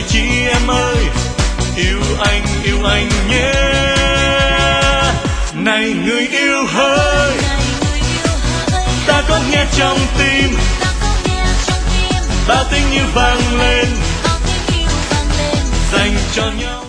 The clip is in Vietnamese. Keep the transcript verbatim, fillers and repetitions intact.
hai chị em ơi, yêu anh yêu anh nhé. Này người yêu hỡi, ta có nghe trong tim, bao tình yêu vang lên dành cho nhau.